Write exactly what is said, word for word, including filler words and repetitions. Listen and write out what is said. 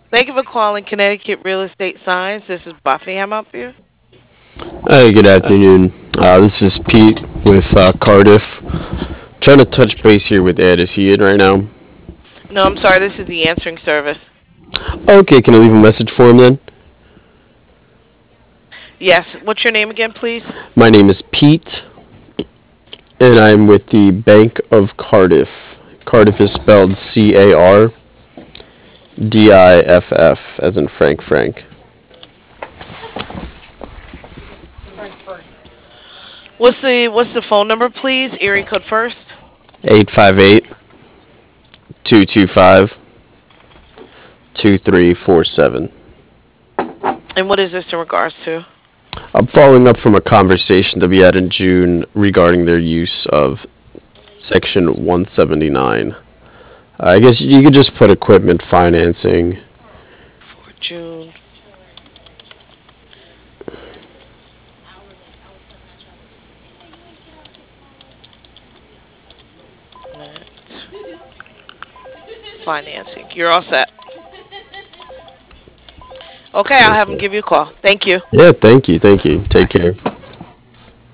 Thank you for calling Connecticut Real Estate Signs. This is Buffy. How may I help you? Hi, good afternoon. Uh, this is Pete with uh, Cardiff. Trying to touch base here with Ed. Is he in right now? No, I'm sorry. This is the answering service. Okay, can I leave a message for him then? Yes. What's your name again, please? My name is Pete, and I'm with the Bank of Cardiff. Cardiff is spelled C A R D I F F, as in Frank Frank. What's the What's the phone number, please? Area code first. eight five eight, two two five, two three four seven. And what is this in regards to? I'm following up from a conversation that we had in June regarding their use of Section one seventy-nine. I guess you could just put equipment financing. For June. Financing. You're all set. Okay, I'll have him Okay. give you a call. Thank you. Yeah, thank you, thank you. Take Bye. care.